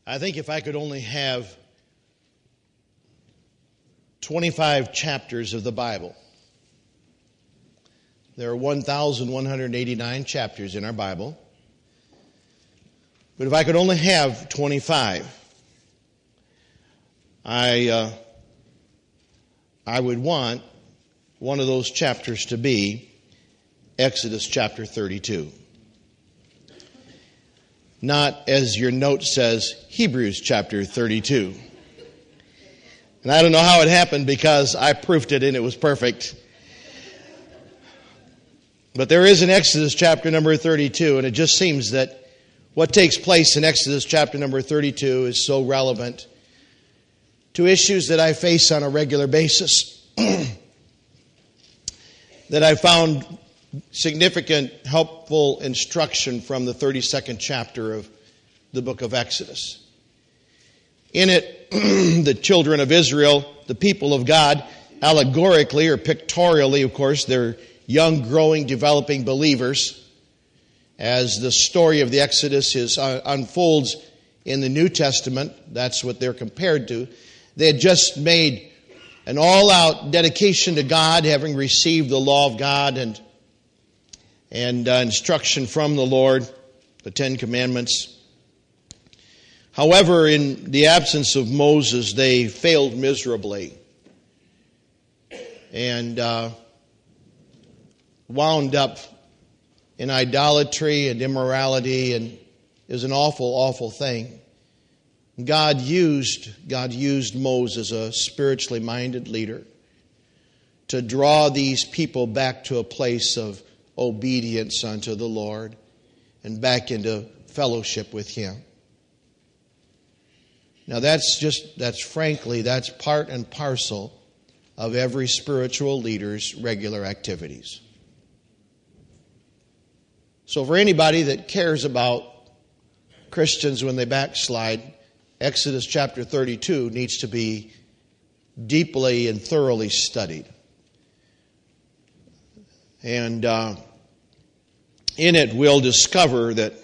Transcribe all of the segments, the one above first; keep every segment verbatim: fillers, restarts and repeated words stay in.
I think if I could only have twenty-five chapters of the Bible. There are one thousand one hundred eighty-nine chapters in our Bible. But if I could only have twenty-five, I uh, I would want one of those chapters to be Exodus chapter thirty-two. Not, as your note says, Hebrews chapter thirty-two. And I don't know how it happened because I proofed it and it was perfect. But there is an Exodus chapter number thirty-two, and it just seems that what takes place in Exodus chapter number thirty-two is so relevant to issues that I face on a regular basis that I found significant, helpful instruction from the thirty-second chapter of the book of Exodus. In it, the children of Israel, the people of God, allegorically or pictorially, of course, they're young, growing, developing believers. As the story of the Exodus is, uh, unfolds in the New Testament, that's what they're compared to. They had just made an all-out dedication to God, having received the law of God and and uh, instruction from the Lord, the Ten Commandments. However, in the absence of Moses, they failed miserably and uh, wound up in idolatry and immorality, and it was an awful, awful thing. God used, God used Moses, a spiritually minded leader, to draw these people back to a place of obedience unto the Lord and back into fellowship with Him. Now that's just, that's frankly, that's part and parcel of every spiritual leader's regular activities. So for anybody that cares about Christians when they backslide, Exodus chapter thirty-two needs to be deeply and thoroughly studied. And uh, in it we'll discover that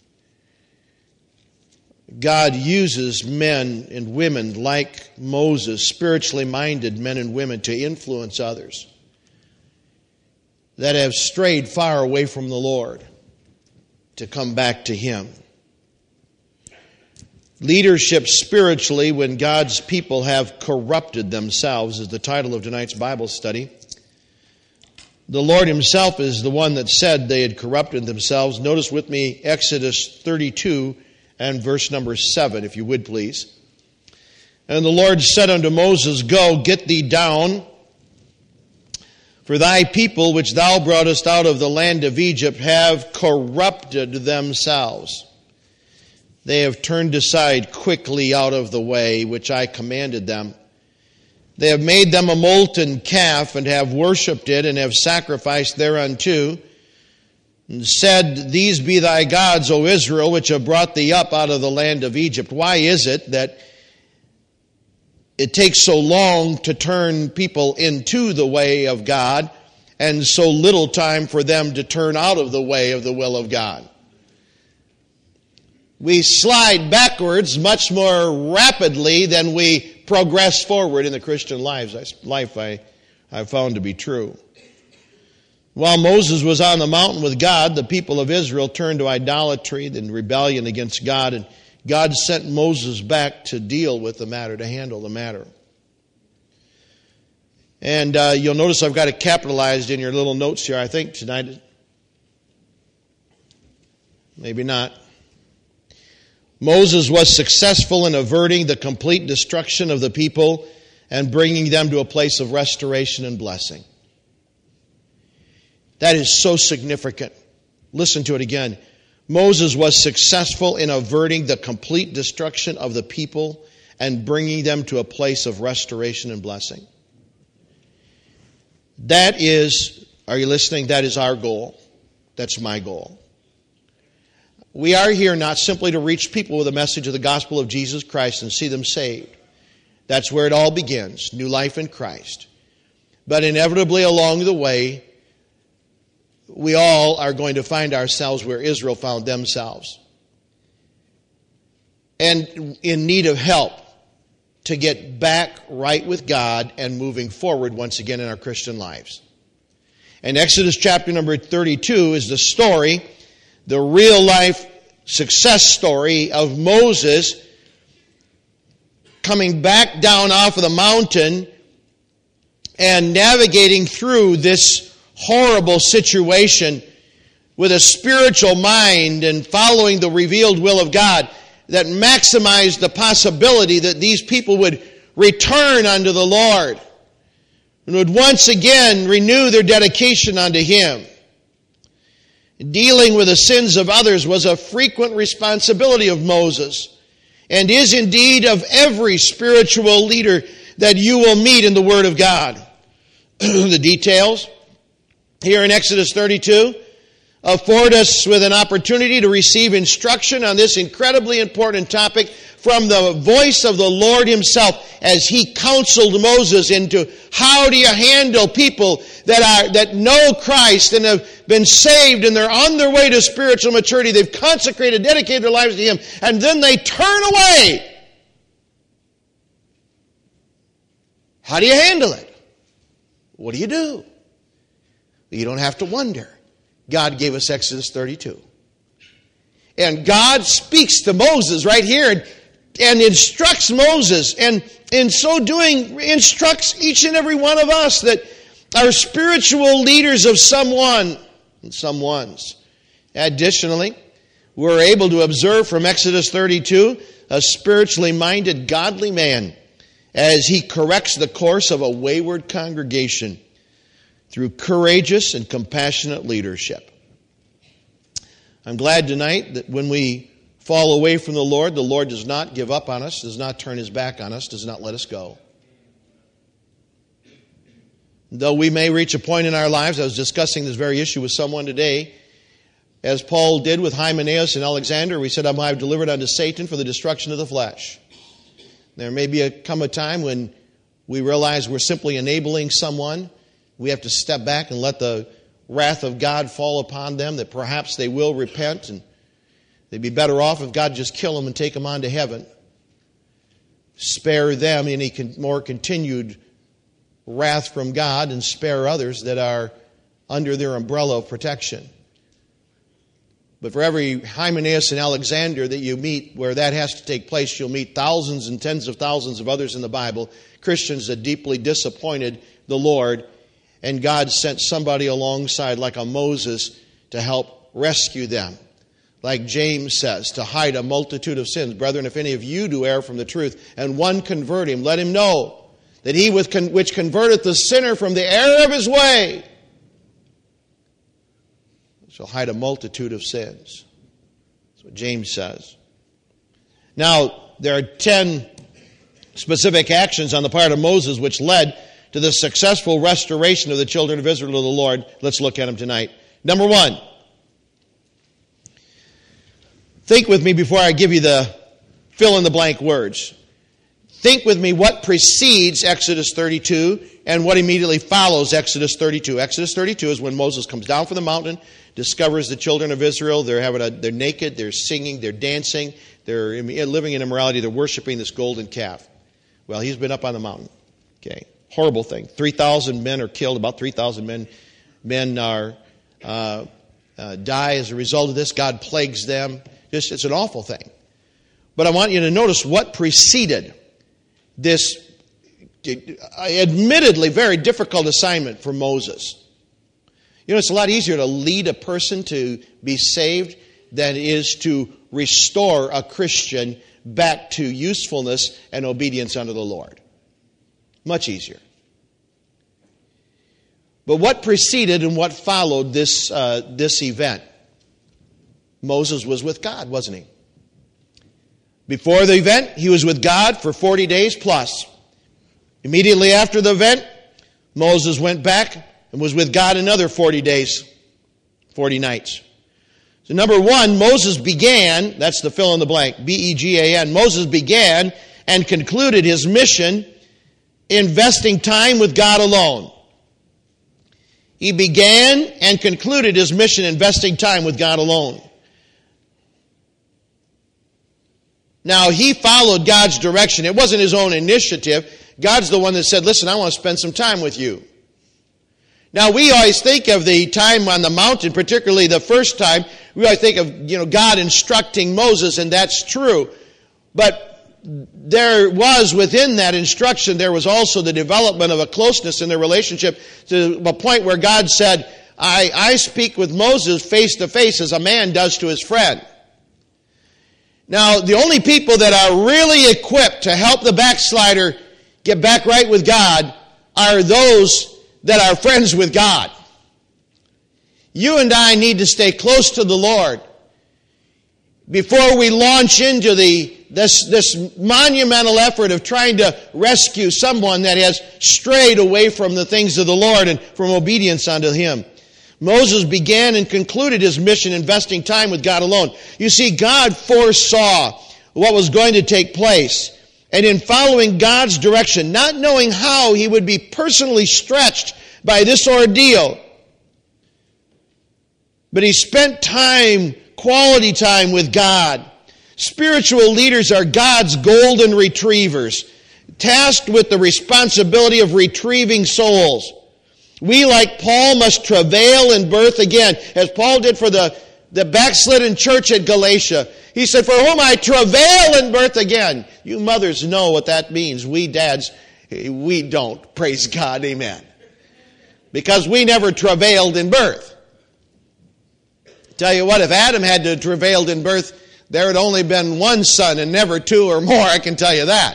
God uses men and women like Moses, spiritually minded men and women, to influence others that have strayed far away from the Lord to come back to Him. Leadership spiritually when God's people have corrupted themselves is the title of tonight's Bible study. The Lord Himself is the one that said they had corrupted themselves. Notice with me Exodus thirty-two and verse number seven, if you would please. And the Lord said unto Moses, Go, get thee down, for thy people which thou broughtest out of the land of Egypt have corrupted themselves. They have turned aside quickly out of the way which I commanded them. They have made them a molten calf, and have worshipped it, and have sacrificed thereunto, and said, These be thy gods, O Israel, which have brought thee up out of the land of Egypt. Why is it that it takes so long to turn people into the way of God, and so little time for them to turn out of the way of the will of God? We slide backwards much more rapidly than we progress forward in the Christian lives. Life I, I found to be true. While Moses was on the mountain with God, the people of Israel turned to idolatry and rebellion against God, and God sent Moses back to deal with the matter, to handle the matter. And uh, you'll notice I've got it capitalized in your little notes here, I think, tonight. Maybe not. Moses was successful in averting the complete destruction of the people and bringing them to a place of restoration and blessing. That is so significant. Listen to it again. Moses was successful in averting the complete destruction of the people and bringing them to a place of restoration and blessing. That is, are you listening? That is our goal. That's my goal. We are here not simply to reach people with a message of the gospel of Jesus Christ and see them saved. That's where it all begins, new life in Christ. But inevitably along the way, we all are going to find ourselves where Israel found themselves. and in need of help to get back right with God and moving forward once again in our Christian lives. And Exodus chapter number thirty-two is the story, the real life success story of Moses coming back down off of the mountain and navigating through this horrible situation with a spiritual mind and following the revealed will of God that maximized the possibility that these people would return unto the Lord and would once again renew their dedication unto Him. Dealing with the sins of others was a frequent responsibility of Moses and is indeed of every spiritual leader that you will meet in the Word of God. The details here in Exodus thirty-two afford us with an opportunity to receive instruction on this incredibly important topic from the voice of the Lord Himself as He counseled Moses into how do you handle people that are that know Christ and have been saved and they're on their way to spiritual maturity. They've consecrated, dedicated their lives to Him, and then they turn away. How do you handle it? What do you do? You don't have to wonder. God gave us Exodus thirty-two. And God speaks to Moses right here and, and instructs Moses. And in so doing, instructs each and every one of us that are spiritual leaders of someone and someones. Additionally, we're able to observe from Exodus thirty-two a spiritually minded, godly man as he corrects the course of a wayward congregation through courageous and compassionate leadership. I'm glad tonight that when we fall away from the Lord, the Lord does not give up on us, does not turn His back on us, does not let us go. Though we may reach a point in our lives, I was discussing this very issue with someone today, as Paul did with Hymenaeus and Alexander, we said, I have delivered unto Satan for the destruction of the flesh. There may be a, come a time when we realize we're simply enabling someone. We have to step back and let the wrath of God fall upon them, that perhaps they will repent, and they'd be better off if God just kill them and take them on to heaven. Spare them any more continued wrath from God and spare others that are under their umbrella of protection. But for every Hymenaeus and Alexander that you meet where that has to take place, you'll meet thousands and tens of thousands of others in the Bible, Christians that deeply disappointed the Lord, and God sent somebody alongside like a Moses to help rescue them. Like James says, to hide a multitude of sins. Brethren, if any of you do err from the truth, and one convert him, let him know that he which converteth the sinner from the error of his way shall hide a multitude of sins. That's what James says. Now, there are ten specific actions on the part of Moses which led to the successful restoration of the children of Israel to the Lord. Let's look at them tonight. Number one. Think with me before I give you the fill-in-the-blank words. Think with me what precedes Exodus thirty-two and what immediately follows Exodus thirty-two. Exodus thirty-two is when Moses comes down from the mountain, discovers the children of Israel. They're having a, they're naked, they're singing, they're dancing, they're living in immorality, they're worshiping this golden calf. Well, he's been up on the mountain. Okay, horrible thing. three thousand men are killed. About three thousand men, men are uh, uh, die as a result of this. God plagues them. Just, it's an awful thing. But I want you to notice what preceded this admittedly very difficult assignment for Moses. You know, it's a lot easier to lead a person to be saved than it is to restore a Christian back to usefulness and obedience unto the Lord. Much easier. But what preceded and what followed this uh, this event? Moses was with God, wasn't he? Before the event, he was with God for forty days plus. Immediately after the event, Moses went back and was with God another forty days, forty nights. So number one, Moses began, that's the fill in the blank, B E G A N. Moses began and concluded his mission investing time with God alone. He began and concluded his mission investing time with God alone. Now, he followed God's direction. It wasn't his own initiative. God's the one that said, listen, I want to spend some time with you. Now, we always think of the time on the mountain, particularly the first time, we always think of, you know, God instructing Moses, and that's true. But there was, within that instruction, there was also the development of a closeness in their relationship to a point where God said, I, I speak with Moses face to face as a man does to his friend. Now, the only people that are really equipped to help the backslider get back right with God are those that are friends with God. You and I need to stay close to the Lord before we launch into the this, this monumental effort of trying to rescue someone that has strayed away from the things of the Lord and from obedience unto Him. Moses began and concluded his mission investing time with God alone. You see, God foresaw what was going to take place. And in following God's direction, not knowing how he would be personally stretched by this ordeal, but he spent time, quality time with God. Spiritual leaders are God's golden retrievers, tasked with the responsibility of retrieving souls. We, like Paul, must travail in birth again, as Paul did for the, the backslidden church at Galatia. He said, for whom I travail in birth again. You mothers know what that means. We dads, we don't. Praise God, amen. Because we never travailed in birth. Tell you what, if Adam had to travailed in birth, there had only been one son and never two or more, I can tell you that.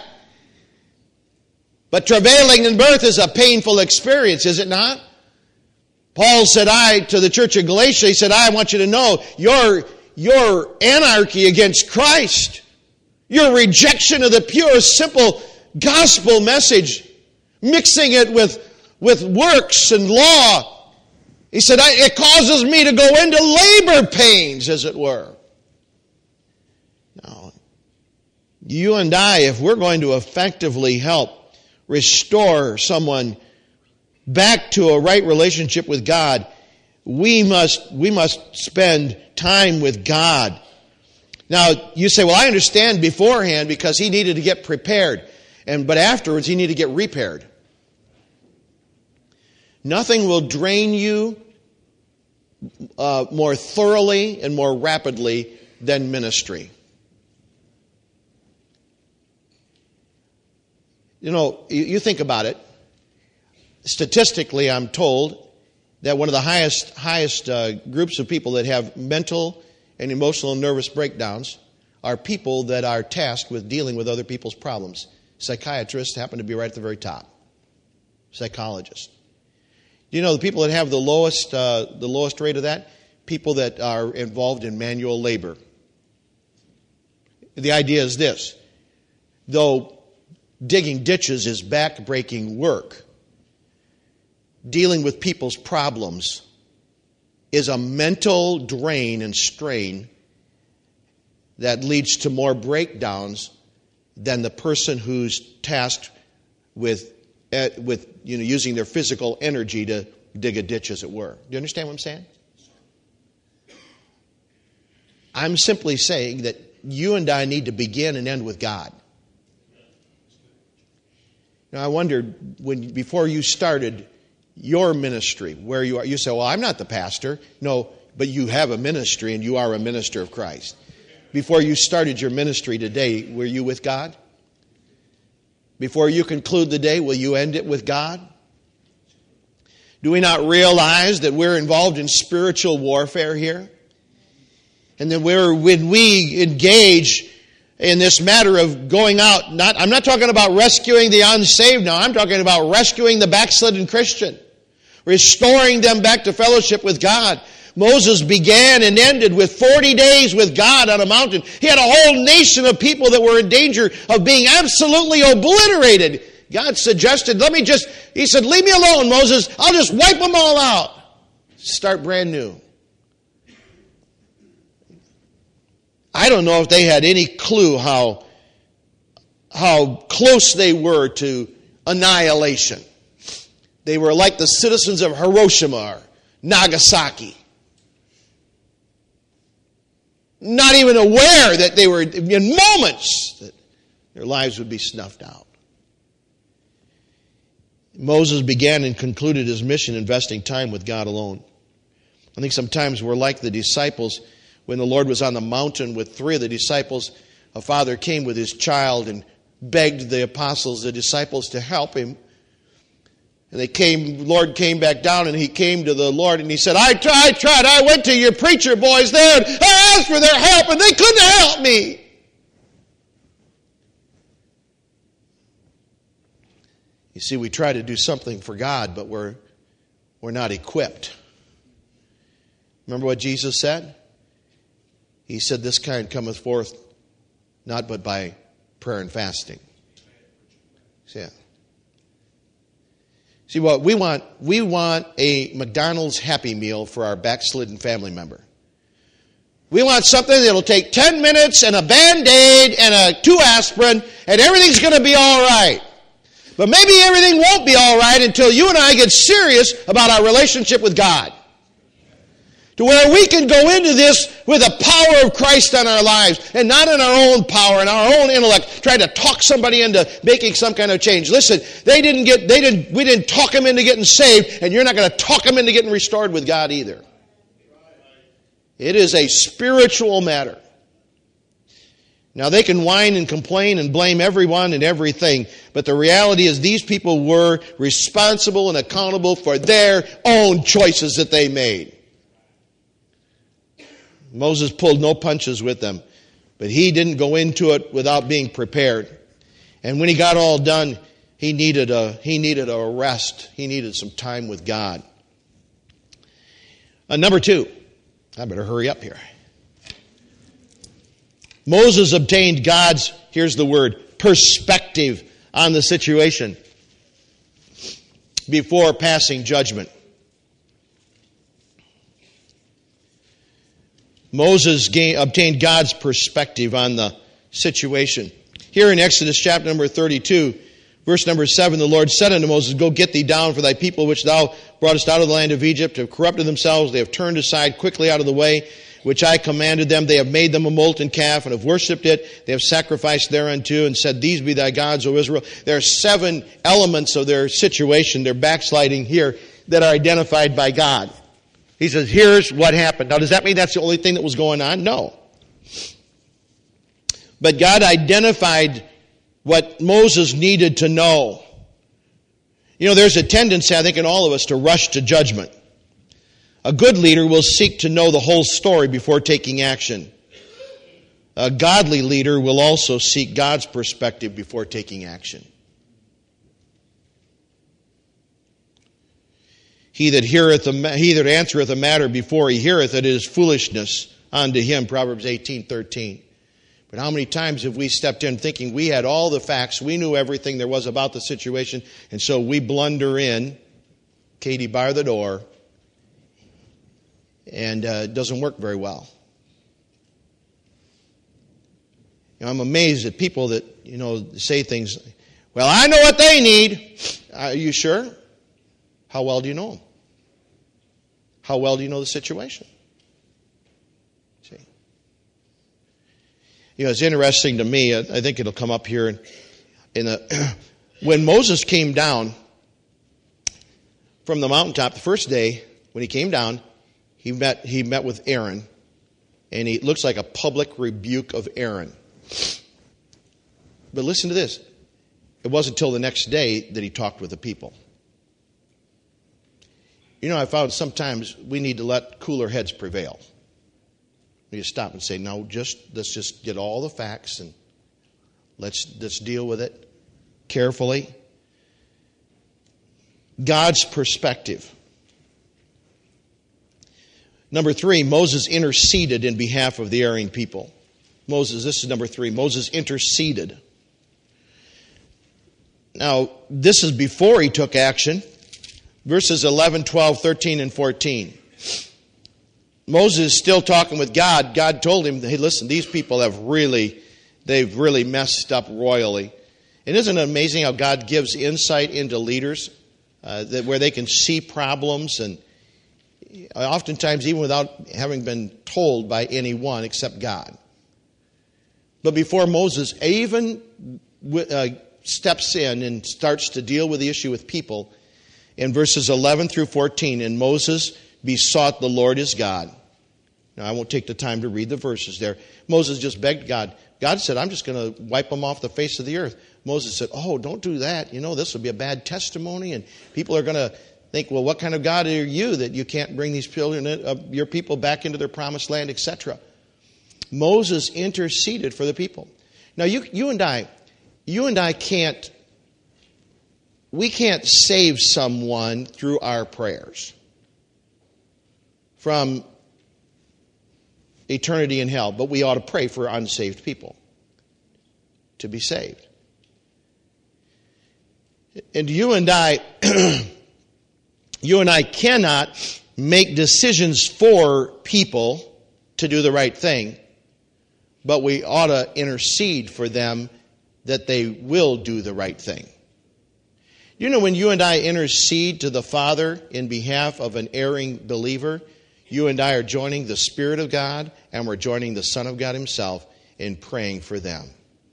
But travailing in birth is a painful experience, is it not? Paul said, I, to the church of Galatia, he said, I want you to know your, your anarchy against Christ, your rejection of the pure, simple gospel message, mixing it with, with works and law. He said, I, it causes me to go into labor pains, as it were. Now, you and I, if we're going to effectively help restore someone back to a right relationship with God, we must we must spend time with God. Now, you say, well, I understand beforehand because he needed to get prepared, and but afterwards he needed to get repaired. Nothing will drain you uh, more thoroughly and more rapidly than ministry. You know, you think about it. Statistically, I'm told that one of the highest highest uh, groups of people that have mental and emotional and nervous breakdowns are people that are tasked with dealing with other people's problems. Psychiatrists happen to be right at the very top. Psychologists. You know, the people that have the lowest uh, the lowest rate of that? People that are involved in manual labor. The idea is this. Though digging ditches is back-breaking work, dealing with people's problems is a mental drain and strain that leads to more breakdowns than the person who's tasked with, uh, with you know, using their physical energy to dig a ditch, as it were. Do you understand what I'm saying? I'm simply saying that you and I need to begin and end with God. Now, I wondered, when before you started your ministry, where you are, you say, well, I'm not the pastor. No, but you have a ministry and you are a minister of Christ. Before you started your ministry today, were you with God? Before you conclude the day, will you end it with God? Do we not realize that we're involved in spiritual warfare here? And that we're, when we engage in this matter of going out, not, I'm not talking about rescuing the unsaved now, I'm talking about rescuing the backslidden Christian, restoring them back to fellowship with God. Moses began and ended with forty days with God on a mountain. He had a whole nation of people that were in danger of being absolutely obliterated. God suggested, let me just, he said, leave me alone, Moses. I'll just wipe them all out. Start brand new. I don't know if they had any clue how, how close they were to annihilation. They were like the citizens of Hiroshima or Nagasaki. not even aware that they were in moments that their lives would be snuffed out. Moses began and concluded his mission investing time with God alone. I think sometimes we're like the disciples when the Lord was on the mountain with three of the disciples. A father came with his child and begged the apostles, the disciples, to help him. And they came, the Lord came back down and he came to the Lord and he said, I tried, I tried, I went to your preacher boys there and I asked for their help and they couldn't help me. You see, we try to do something for God, but we're, we're not equipped. Remember what Jesus said? He said, this kind cometh forth not but by prayer and fasting. See, See what we want, we want a McDonald's Happy Meal for our backslidden family member. We want something that'll take ten minutes and a Band-Aid and a two aspirin and everything's going to be all right. But maybe everything won't be all right until you and I get serious about our relationship with God. To where we can go into this with the power of Christ on our lives and not in our own power and our own intellect, trying to talk somebody into making some kind of change. Listen, they didn't get, they didn't, we didn't talk them into getting saved, and you're not going to talk them into getting restored with God either. It is a spiritual matter. Now, they can whine and complain and blame everyone and everything, but the reality is these people were responsible and accountable for their own choices that they made. Moses pulled no punches with them, but he didn't go into it without being prepared. And when he got all done, he needed a, he needed a rest. He needed some time with God. Uh, number two, I better hurry up here. Moses obtained God's, here's the word, perspective on the situation before passing judgment. Moses gained, obtained God's perspective on the situation. Here in Exodus chapter number thirty-two, verse number seven, the Lord said unto Moses, Go get thee down, for thy people which thou broughtest out of the land of Egypt have corrupted themselves. They have turned aside quickly out of the way which I commanded them. They have made them a molten calf and have worshipped it. They have sacrificed thereunto and said, These be thy gods, O Israel. There are seven elements of their situation, their backsliding here, that are identified by God. He says, here's what happened. Now, does that mean that's the only thing that was going on? No. But God identified what Moses needed to know. You know, there's a tendency, I think, in all of us to rush to judgment. A good leader will seek to know the whole story before taking action. A godly leader will also seek God's perspective before taking action. He that heareth, a, he that answereth a matter before he heareth it is foolishness unto him, Proverbs eighteen thirteen. But how many times have we stepped in thinking we had all the facts, we knew everything there was about the situation, and so we blunder in, Katie bar the door, and uh, it doesn't work very well. You know, I'm amazed at people that, you know, say things, well, I know what they need. Are you sure? How well do you know them? How well do you know the situation? See? You know, it's interesting to me, I think it'll come up here in, in a, when Moses came down from the mountaintop the first day, when he came down, he met, he met with Aaron, and he, it looks like a public rebuke of Aaron. But listen to this. It wasn't until the next day that he talked with the people. You know, I found sometimes we need to let cooler heads prevail. We just stop and say, no, just let's just get all the facts and let's let's deal with it carefully. God's perspective. Number three, Moses interceded in behalf of the erring people. Moses, this is number three. Moses interceded. Now, this is before he took action. Verses eleven, twelve, thirteen, and fourteen. Moses is still talking with God. God told him, hey, listen, these people have really, they've really messed up royally. And isn't it amazing how God gives insight into leaders, uh, that where they can see problems and oftentimes even without having been told by anyone except God. But before Moses even uh, steps in and starts to deal with the issue with people, in verses eleven through fourteen, and Moses besought the Lord his God. Now, I won't take the time to read the verses there. Moses just begged God. God said, I'm just going to wipe them off the face of the earth. Moses said, oh, don't do that. You know, this will be a bad testimony, and people are going to think, well, what kind of God are you that you can't bring these children, uh, your people back into their promised land, et cetera. Moses interceded for the people. Now, you, you and I, you and I can't, we can't save someone through our prayers from eternity in hell, but we ought to pray for unsaved people to be saved. And you and I, you and I cannot make decisions for people to do the right thing, but we ought to intercede for them that they will do the right thing. You know, when you and I intercede to the Father in behalf of an erring believer, you and I are joining the Spirit of God, and we're joining the Son of God himself in praying for them.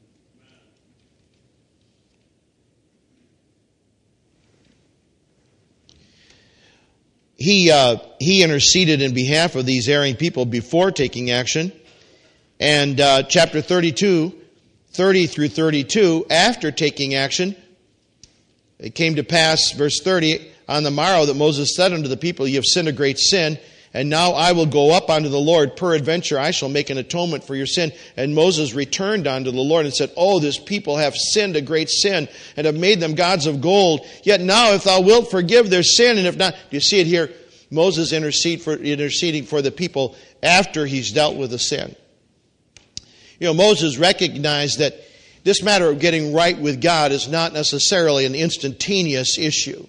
He, uh, he interceded in behalf of these erring people before taking action. And uh, chapter thirty-two, thirty through thirty-two, after taking action, it came to pass, verse thirty, on the morrow that Moses said unto the people, ye have sinned a great sin, and now I will go up unto the Lord. Peradventure I shall make an atonement for your sin. And Moses returned unto the Lord and said, oh, this people have sinned a great sin, and have made them gods of gold. Yet now if thou wilt forgive their sin, and if not, do you see it here? Moses intercede for, interceding for the people after he's dealt with the sin. You know, Moses recognized that this matter of getting right with God is not necessarily an instantaneous issue.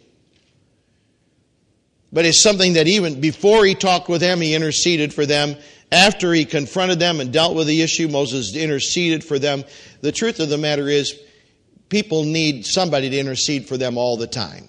But it's something that even before he talked with them, he interceded for them. After he confronted them and dealt with the issue, Moses interceded for them. The truth of the matter is, people need somebody to intercede for them all the time.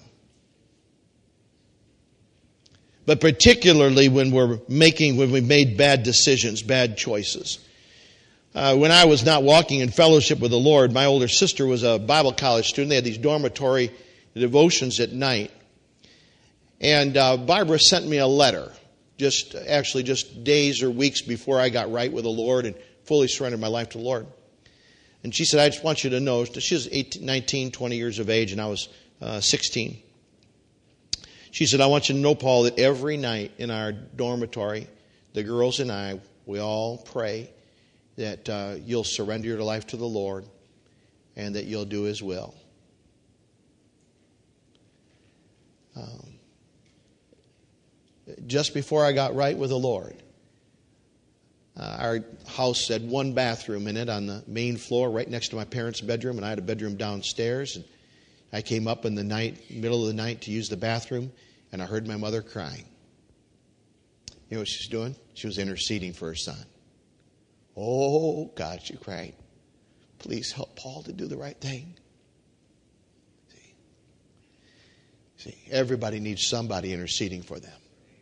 But particularly when we're making, when we've made bad decisions, bad choices. Uh, when I was not walking in fellowship with the Lord, my older sister was a Bible college student. They had these dormitory devotions at night. And uh, Barbara sent me a letter, just actually just days or weeks before I got right with the Lord and fully surrendered my life to the Lord. And she said, I just want you to know, she was eighteen, nineteen, twenty years of age, and I was uh, sixteen. She said, I want you to know, Paul, that every night in our dormitory, the girls and I, we all pray that uh, you'll surrender your life to the Lord and that you'll do his will. Um, just before I got right with the Lord, uh, our house had one bathroom in it on the main floor right next to my parents' bedroom, and I had a bedroom downstairs. And I came up in the night, middle of the night, to use the bathroom, and I heard my mother crying. You know what she's doing? She was interceding for her son. Oh, God, she cried. Please help Paul to do the right thing. See, See everybody needs somebody interceding for them.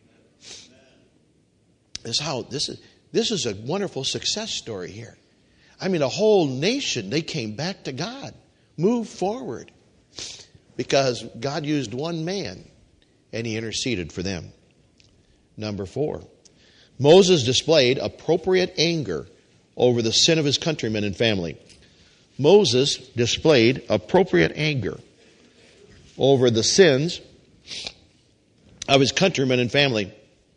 This is how this is. This is a wonderful success story here. I mean, a whole nation, they came back to God, moved forward, because God used one man, and he interceded for them. Number four, Moses displayed appropriate anger over the sin of his countrymen and family. Moses displayed appropriate anger over the sins of his countrymen and family.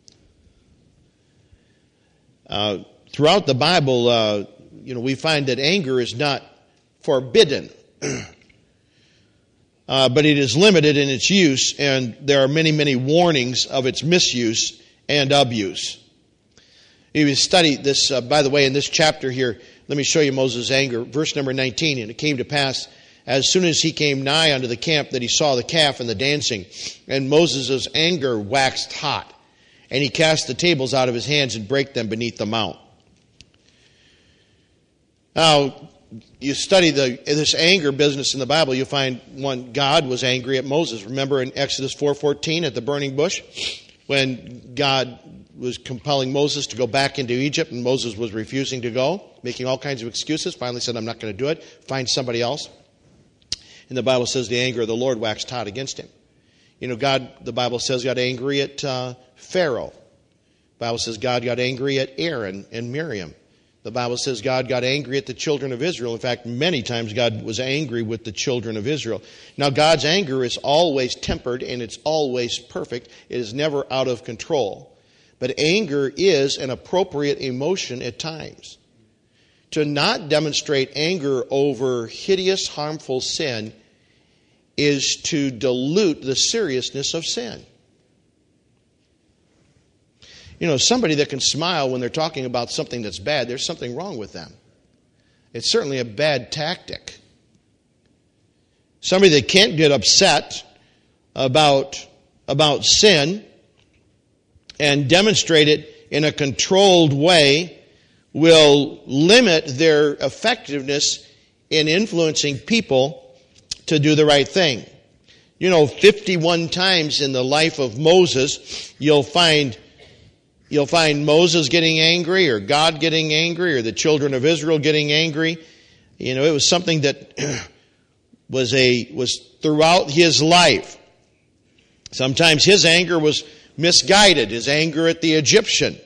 Uh, throughout the Bible, uh, you know, we find that anger is not forbidden, uh, but it is limited in its use, and there are many, many warnings of its misuse and abuse. If you study this, uh, by the way, in this chapter here, let me show you Moses' anger. Verse number nineteen, and it came to pass, as soon as he came nigh unto the camp, that he saw the calf and the dancing, and Moses' anger waxed hot. And he cast the tables out of his hands and brake them beneath the mount. Now, you study the, this anger business in the Bible, you find one, God was angry at Moses. Remember in Exodus four fourteen at the burning bush? when God was compelling Moses to go back into Egypt, and Moses was refusing to go, making all kinds of excuses. Finally said, I'm not going to do it. Find somebody else. And the Bible says the anger of the Lord waxed hot against him. You know, God, the Bible says, got angry at uh, Pharaoh. The Bible says God got angry at Aaron and Miriam. The Bible says God got angry at the children of Israel. In fact, many times God was angry with the children of Israel. Now, God's anger is always tempered and it's always perfect. It is never out of control. But anger is an appropriate emotion at times. To not demonstrate anger over hideous, harmful sin is to dilute the seriousness of sin. You know, somebody that can smile when they're talking about something that's bad, there's something wrong with them. It's certainly a bad tactic. Somebody that can't get upset about, about sin and demonstrate it in a controlled way will limit their effectiveness in influencing people to do the right thing. You know, fifty-one times in the life of Moses, you'll find You'll find Moses getting angry, or God getting angry, or the children of Israel getting angry. You know, it was something that was a was throughout his life. Sometimes his anger was misguided, his anger at the Egyptian.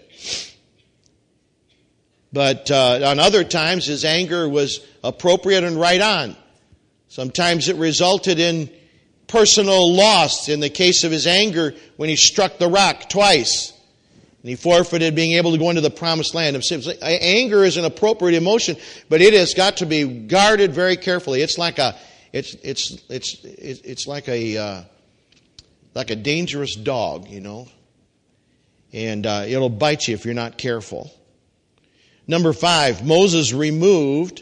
But uh, on other times, his anger was appropriate and right on. Sometimes it resulted in personal loss. In the case of his anger, when he struck the rock twice. And he forfeited being able to go into the promised land. Anger is an appropriate emotion, but it has got to be guarded very carefully. It's like a, it's it's it's it's like a uh, like a dangerous dog, you know, and uh, it'll bite you if you're not careful. Number five, Moses removed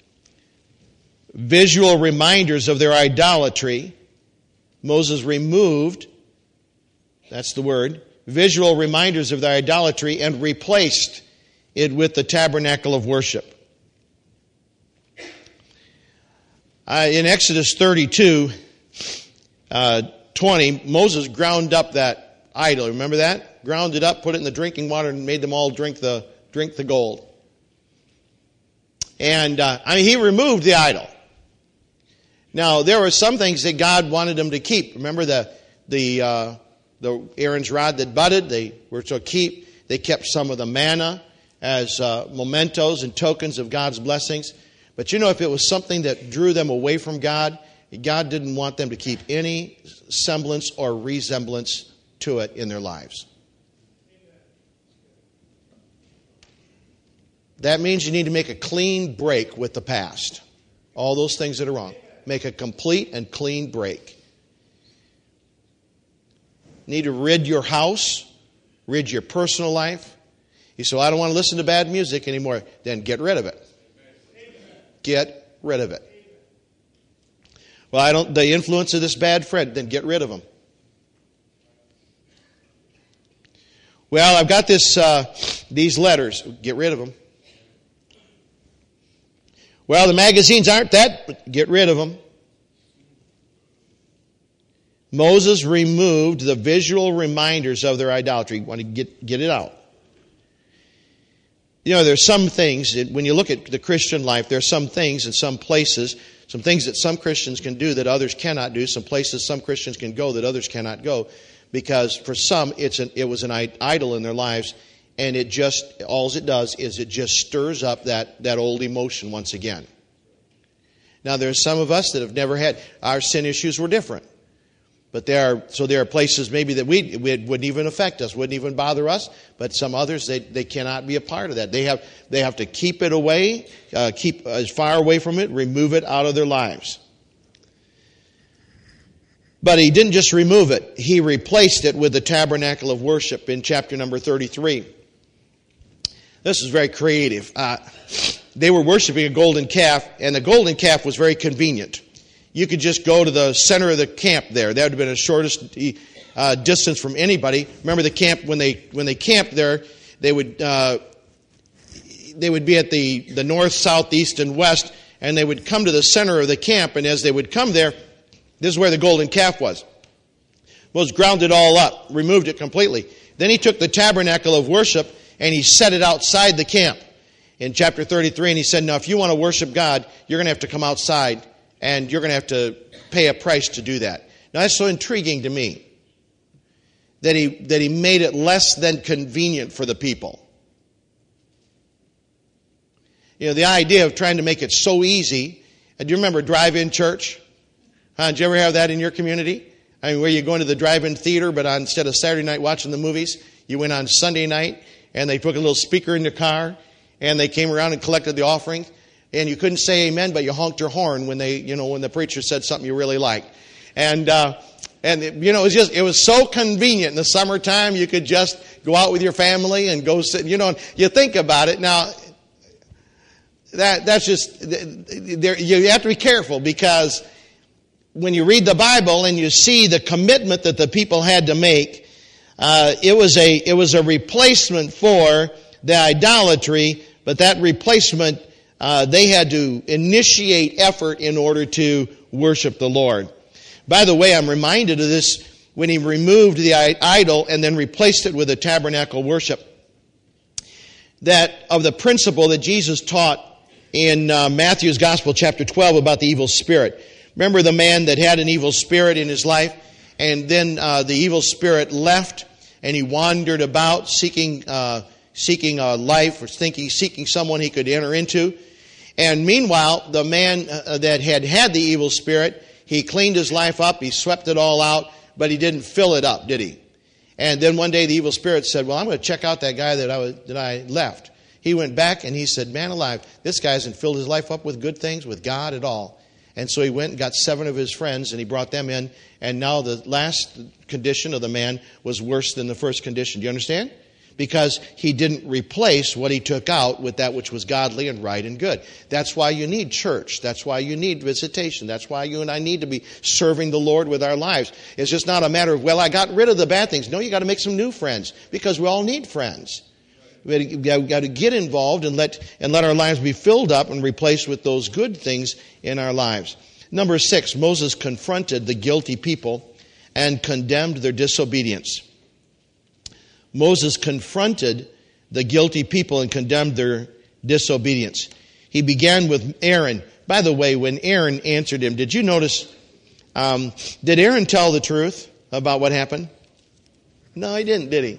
visual reminders of their idolatry. Moses removed, that's the word, visual reminders of their idolatry and replaced it with the tabernacle of worship. Uh, in Exodus thirty-two, uh, twenty, Moses ground up that idol. Remember that? Ground it up, put it in the drinking water, and made them all drink the drink the gold. And uh, I mean, he removed the idol. Now, there were some things that God wanted them to keep. Remember the the uh, the Aaron's rod that budded? They were to keep. They kept some of the manna as uh, mementos and tokens of God's blessings. But you know, if it was something that drew them away from God, God didn't want them to keep any semblance or resemblance to it in their lives. That means you need to make a clean break with the past. All those things that are wrong. Make a complete and clean break. Need to rid your house, rid your personal life. You say, well, I don't want to listen to bad music anymore. Then get rid of it. Get rid of it. Well, I don't, the influence of this bad friend, then get rid of them. Well, I've got this, uh, these letters. Get rid of them. Well, the magazines aren't that, but get rid of them. Moses removed the visual reminders of their idolatry. Want to get, get it out. You know, there's some things, when you look at the Christian life, there's some things in some places, some things that some Christians can do that others cannot do, some places some Christians can go that others cannot go, because for some, it's an, it was an idol in their lives, and it just, all it does is it just stirs up that, that old emotion once again. Now, there's some of us that have never had, our sin issues were different. But there are, so there are places maybe that we, it wouldn't even affect us, wouldn't even bother us. But some others, they, they cannot be a part of that. They have, they have to keep it away, uh, keep as far away from it, remove it out of their lives. But he didn't just remove it. He replaced it with the tabernacle of worship in chapter number thirty-three. This is very creative. Uh, they were worshiping a golden calf, and the golden calf was very convenient. You could just go to the center of the camp there. That would have been the shortest uh, distance from anybody. Remember the camp, when they when they camped there, they would uh, they would be at the, the north, south, east, and west, and they would come to the center of the camp, and as they would come there, this is where the golden calf was. Moses ground it all up, removed it completely. Then he took the tabernacle of worship and he set it outside the camp in chapter thirty-three. And he said, now if you want to worship God, you're going to have to come outside and you're going to have to pay a price to do that. Now that's so intriguing to me that he, that he made it less than convenient for the people. You know, the idea of trying to make it so easy. And do you remember drive-in church? Huh? Did you ever have that in your community? I mean, where you go into the drive-in theater, but on, instead of Saturday night watching the movies, you went on Sunday night, and they took a little speaker in the car, and they came around and collected the offering, and you couldn't say amen, but you honked your horn when they, you know, when the preacher said something you really liked. And, uh, and it, you know, it was just, it was so convenient in the summertime. You could just go out with your family and go sit, you know, and you think about it. Now, that, that's just, there, you have to be careful because when you read the Bible and you see the commitment that the people had to make, uh, it was a it was a replacement for the idolatry, but that replacement, uh, they had to initiate effort in order to worship the Lord. By the way, I'm reminded of this when he removed the idol and then replaced it with a tabernacle worship, that of the principle that Jesus taught in uh, Matthew's Gospel, chapter twelve, about the evil spirit. Remember the man that had an evil spirit in his life, and then uh, the evil spirit left, and he wandered about seeking uh, seeking a life or thinking seeking someone he could enter into. And meanwhile, the man uh, that had had the evil spirit, he cleaned his life up, he swept it all out, but he didn't fill it up, did he? And then one day the evil spirit said, "Well, I'm going to check out that guy that I was, that I left." He went back and he said, "Man alive, this guy hasn't filled his life up with good things, with God at all." And so he went and got seven of his friends and he brought them in. And now the last condition of the man was worse than the first condition. Do you understand? Because he didn't replace what he took out with that which was godly and right and good. That's why you need church. That's why you need visitation. That's why you and I need to be serving the Lord with our lives. It's just not a matter of, well, I got rid of the bad things. No, you got to make some new friends because we all need friends. We've got to get involved and let and let our lives be filled up and replaced with those good things in our lives. Number six, Moses confronted the guilty people and condemned their disobedience. Moses confronted the guilty people and condemned their disobedience. He began with Aaron. By the way, when Aaron answered him, did you notice, um, did Aaron tell the truth about what happened? No, he didn't, did he?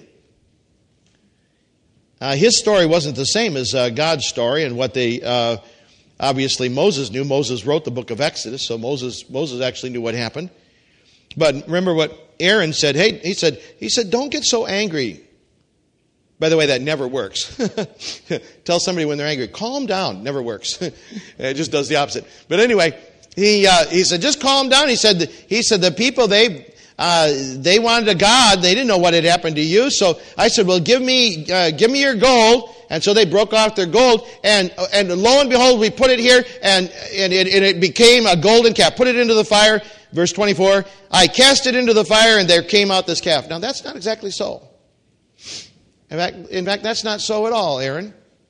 Uh, his story wasn't the same as uh, God's story and what they, uh, obviously Moses knew. Moses wrote the book of Exodus, so Moses Moses actually knew what happened. But remember what Aaron said. Hey, he said, he said, don't get so angry. By the way, that never works. Tell somebody when they're angry, calm down. Never works. It just does the opposite. But anyway, he uh, he said, just calm down. He said, he said the people, they... Uh, they wanted a God. They didn't know what had happened to you. So I said, well, give me, uh, give me your gold. And so they broke off their gold. And, and lo and behold, we put it here and, and it, and it became a golden calf. Put it into the fire. Verse twenty-four, I cast it into the fire and there came out this calf. Now that's not exactly so. In fact, in fact, that's not so at all, Aaron.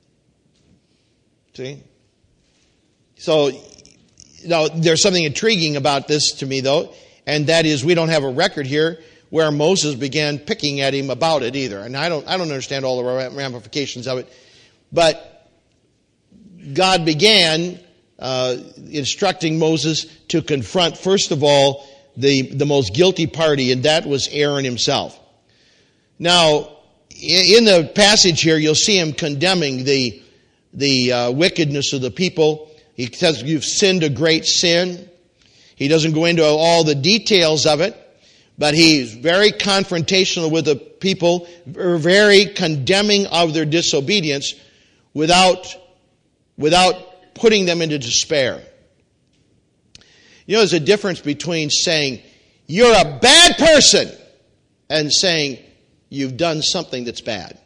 See? So, now there's something intriguing about this to me though. And that is, we don't have a record here where Moses began picking at him about it either. And I don't, I don't understand all the ramifications of it. But God began uh, instructing Moses to confront, first of all, the, the most guilty party, and that was Aaron himself. Now, in the passage here, you'll see him condemning the, the uh, wickedness of the people. He says, you've sinned a great sin. He doesn't go into all the details of it, but he's very confrontational with the people, very condemning of their disobedience without, without putting them into despair. You know, there's a difference between saying, you're a bad person, and saying, you've done something that's bad.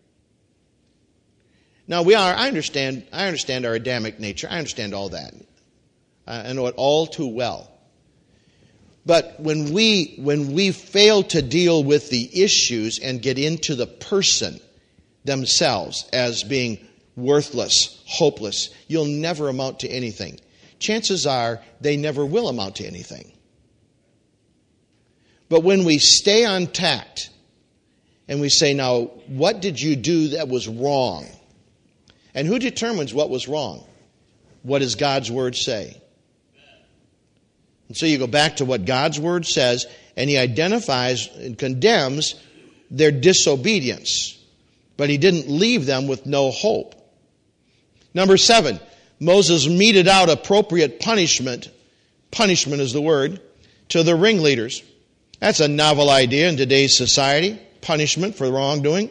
Now, we are, I understand, I understand our Adamic nature. I understand all that. I know it all too well. But when we when we fail to deal with the issues and get into the person themselves as being worthless, hopeless, you'll never amount to anything. Chances are they never will amount to anything. But when we stay on tact and we say, now, what did you do that was wrong? And who determines what was wrong? What does God's Word say? And so you go back to what God's Word says, and He identifies and condemns their disobedience. But He didn't leave them with no hope. Number seven, Moses meted out appropriate punishment. Punishment is the word. To the ringleaders. That's a novel idea in today's society. Punishment for wrongdoing.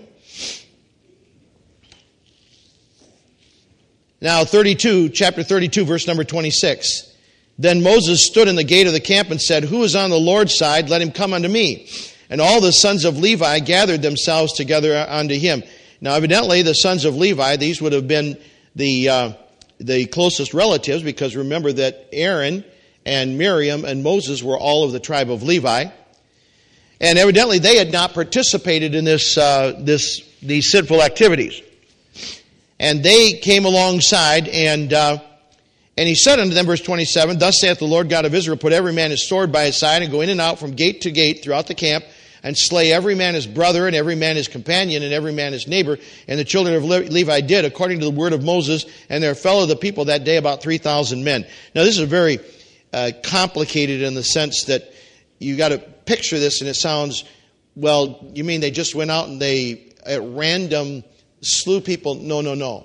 Now, thirty-two, chapter thirty-two, verse number twenty-six. Then Moses stood in the gate of the camp and said, who is on the Lord's side? Let him come unto me. And all the sons of Levi gathered themselves together unto him. Now, evidently, the sons of Levi, these would have been the uh, the closest relatives, because remember that Aaron and Miriam and Moses were all of the tribe of Levi. And evidently, they had not participated in this uh, this these sinful activities. And they came alongside, and uh, and he said unto them, verse twenty-seven, thus saith the Lord God of Israel, put every man his sword by his side, and go in and out from gate to gate throughout the camp, and slay every man his brother, and every man his companion, and every man his neighbor. And the children of Levi did, according to the word of Moses, and there fell of the people that day about three thousand men. Now this is very uh, complicated in the sense that you got to picture this, and it sounds, well, you mean they just went out and they, at random, slew people? No, no, no.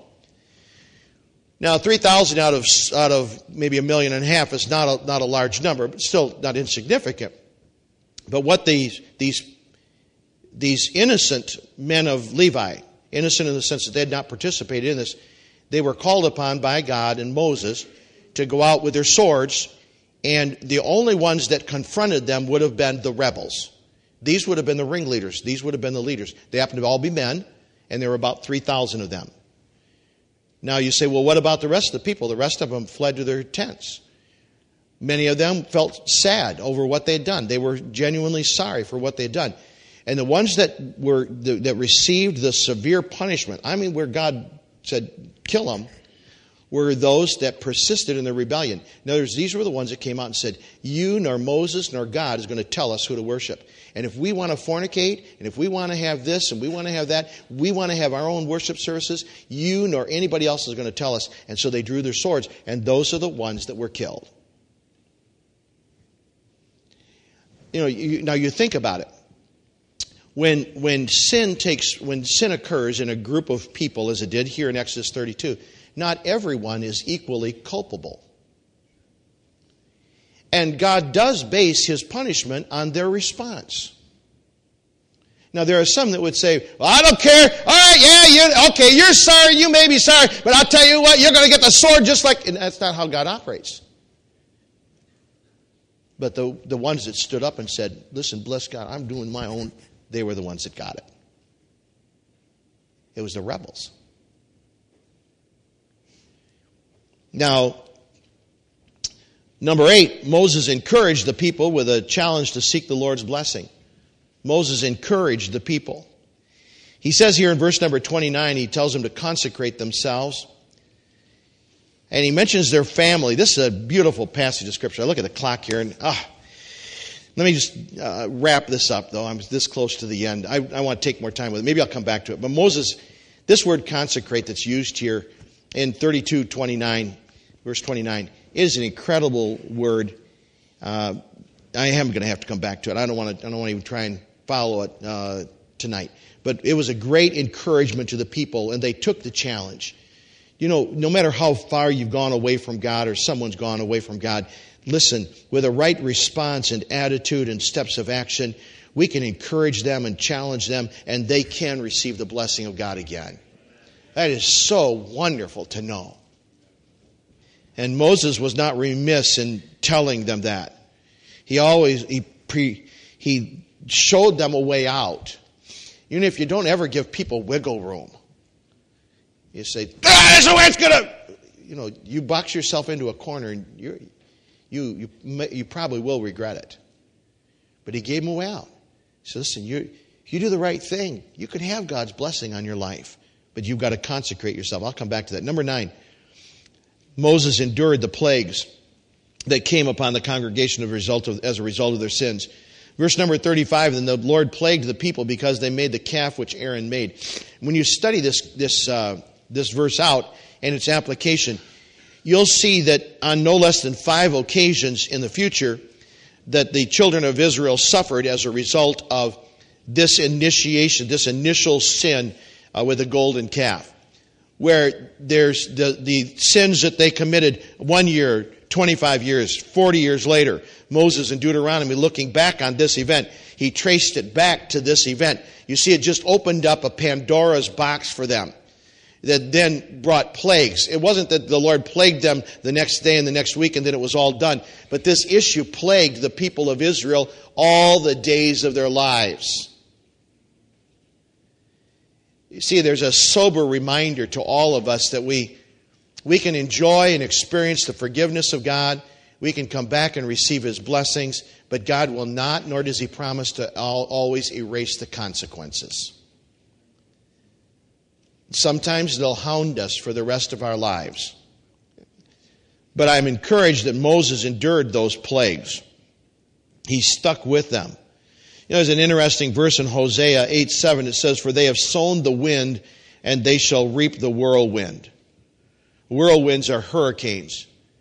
Now, three thousand out of out of maybe a million and a half is not a, not a large number, but still not insignificant. But what these these these innocent men of Levi, innocent in the sense that they had not participated in this, they were called upon by God and Moses to go out with their swords, and the only ones that confronted them would have been the rebels. These would have been the ringleaders. These would have been the leaders. They happened to all be men, and there were about three thousand of them. Now you say, well, what about the rest of the people? The rest of them fled to their tents. Many of them felt sad over what they had done. They were genuinely sorry for what they had done. And the ones that were that received the severe punishment, I mean where God said, kill them, were those that persisted in their rebellion. In other words, these were the ones that came out and said, you nor Moses nor God is going to tell us who to worship. And if we want to fornicate, and if we want to have this, and we want to have that, we want to have our own worship services, you nor anybody else is going to tell us. And so they drew their swords, and those are the ones that were killed. You know, you, now you think about it. When when sin takes, when sin occurs in a group of people, as it did here in Exodus thirty-two, not everyone is equally culpable. And God does base His punishment on their response. Now, there are some that would say, well, I don't care. All right, yeah, you okay, you're sorry, you may be sorry, but I'll tell you what, you're going to get the sword just like... And that's not how God operates. But the, the ones that stood up and said, listen, bless God, I'm doing my own, they were the ones that got it. It was the rebels. Now, number eight, Moses encouraged the people with a challenge to seek the Lord's blessing. Moses encouraged the people. He says here in verse number twenty-nine, he tells them to consecrate themselves. And he mentions their family. This is a beautiful passage of Scripture. I look at the clock here, and ah, let me just uh, wrap this up, though. I'm this close to the end. I, I want to take more time with it. Maybe I'll come back to it. But Moses, this word consecrate that's used here in thirty-two twenty-nine, verse twenty-nine, is an incredible word. Uh, I am going to have to come back to it. I don't want to. I don't want to even try and follow it uh, tonight. But it was a great encouragement to the people, and they took the challenge. You know, no matter how far you've gone away from God or someone's gone away from God, listen, with a right response and attitude and steps of action, we can encourage them and challenge them, and they can receive the blessing of God again. That is so wonderful to know. And Moses was not remiss in telling them that. He always, he pre, he showed them a way out. Even if you don't ever give people wiggle room. You say, ah, that's the way it's going to... You know, you box yourself into a corner and you're, you you you probably will regret it. But he gave them a way out. He said, listen, you you do the right thing. You can have God's blessing on your life. But you've got to consecrate yourself. I'll come back to that. Number nine, Moses endured the plagues that came upon the congregation as a result of, as a result of their sins. Verse number thirty-five, then the Lord plagued the people because they made the calf which Aaron made. When you study this, this, uh, this verse out and its application, you'll see that on no less than five occasions in the future that the children of Israel suffered as a result of this initiation, this initial sin uh, with the golden calf. Where there's the, the sins that they committed one year, twenty-five years, forty years later. Moses in Deuteronomy, looking back on this event, he traced it back to this event. You see, it just opened up a Pandora's box for them that then brought plagues. It wasn't that the Lord plagued them the next day and the next week and then it was all done. But this issue plagued the people of Israel all the days of their lives. You see, there's a sober reminder to all of us that we, we can enjoy and experience the forgiveness of God. We can come back and receive His blessings, but God will not, nor does He promise to always erase the consequences. Sometimes they'll hound us for the rest of our lives. But I'm encouraged that Moses endured those plagues. He stuck with them. You know, there's an interesting verse in Hosea eight seven. It says, for they have sown the wind, and they shall reap the whirlwind. Whirlwinds are hurricanes.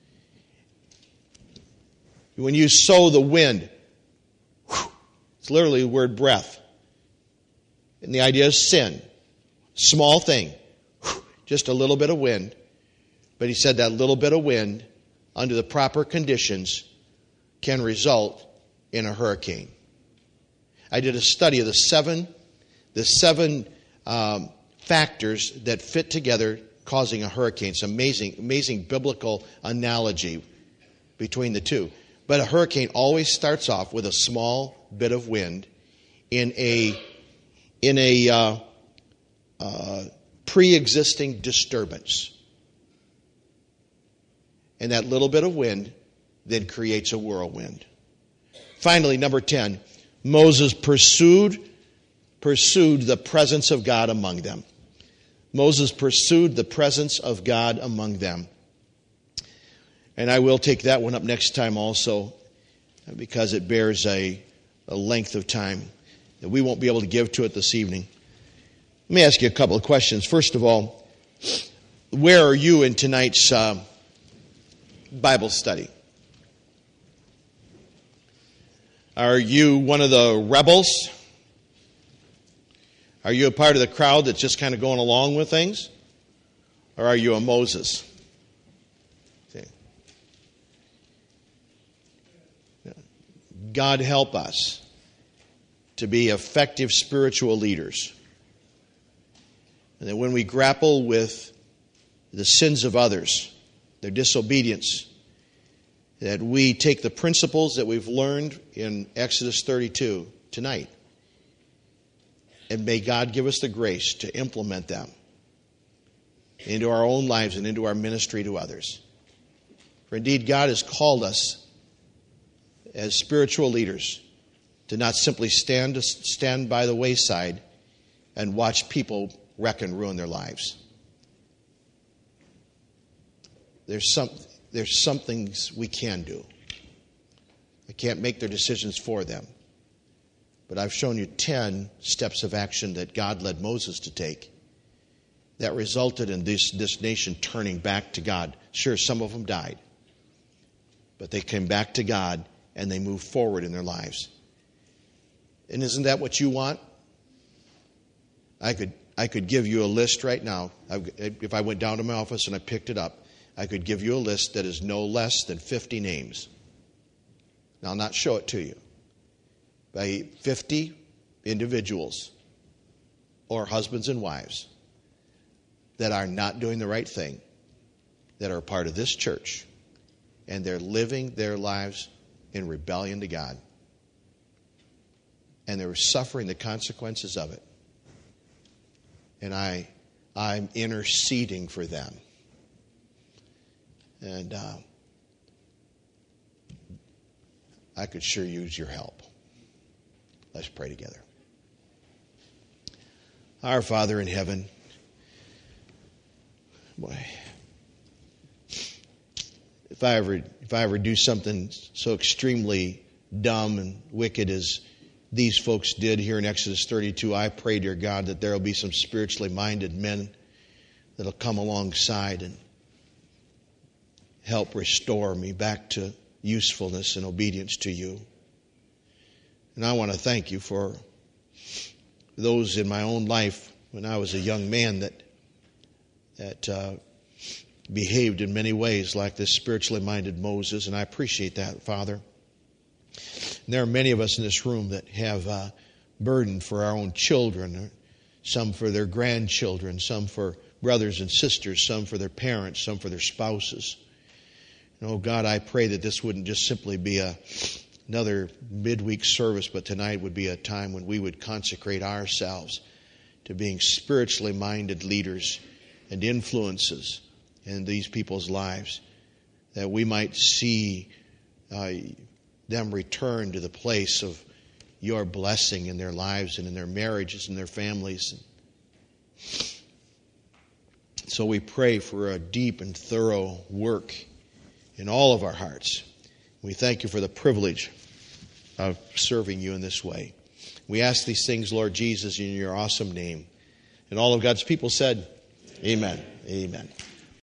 When you sow the wind, it's literally the word breath. And the idea is sin. Small thing. Just a little bit of wind. But he said that little bit of wind, under the proper conditions, can result in a hurricane. I did a study of the seven, the seven um, factors that fit together causing a hurricane. It's amazing, amazing biblical analogy between the two. But a hurricane always starts off with a small bit of wind in a in a uh, uh, pre-existing disturbance, and that little bit of wind then creates a whirlwind. Finally, number ten. Moses pursued, pursued the presence of God among them. Moses pursued the presence of God among them. And I will take that one up next time also, because it bears a, a length of time that we won't be able to give to it this evening. Let me ask you a couple of questions. First of all, where are you in tonight's uh, Bible study? Are you one of the rebels? Are you a part of the crowd that's just kind of going along with things? Or are you a Moses? See? God help us to be effective spiritual leaders. And that when we grapple with the sins of others, their disobedience, that we take the principles that we've learned in Exodus thirty-two tonight, and may God give us the grace to implement them into our own lives and into our ministry to others. For indeed, God has called us as spiritual leaders to not simply stand, stand by the wayside and watch people wreck and ruin their lives. There's some... There's some things we can do. I can't make their decisions for them. But I've shown you ten steps of action that God led Moses to take that resulted in this, this nation turning back to God. Sure, some of them died. But they came back to God and they moved forward in their lives. And isn't that what you want? I could, I could give you a list right now. If I went down to my office and I picked it up, I could give you a list that is no less than fifty names. Now, I'll not show it to you. By fifty individuals or husbands and wives that are not doing the right thing, that are a part of this church, and they're living their lives in rebellion to God. And they're suffering the consequences of it. And I, I'm interceding for them. And uh, I could sure use your help. Let's pray together. Our Father in heaven, boy, if I ever if I ever do something so extremely dumb and wicked as these folks did here in Exodus thirty-two, I pray, dear God, that there will be some spiritually minded men that will come alongside and help restore me back to usefulness and obedience to you. And I want to thank you for those in my own life when I was a young man that that uh, behaved in many ways like this spiritually minded Moses, and I appreciate that, Father. And there are many of us in this room that have a burden for our own children, some for their grandchildren, some for brothers and sisters, some for their parents, some for their spouses. And oh God, I pray that this wouldn't just simply be a another midweek service, but tonight would be a time when we would consecrate ourselves to being spiritually minded leaders and influences in these people's lives, that we might see uh, them return to the place of your blessing in their lives and in their marriages and their families. So we pray for a deep and thorough work in all of our hearts. We thank you for the privilege of serving you in this way. We ask these things, Lord Jesus, in your awesome name. And all of God's people said, amen. Amen.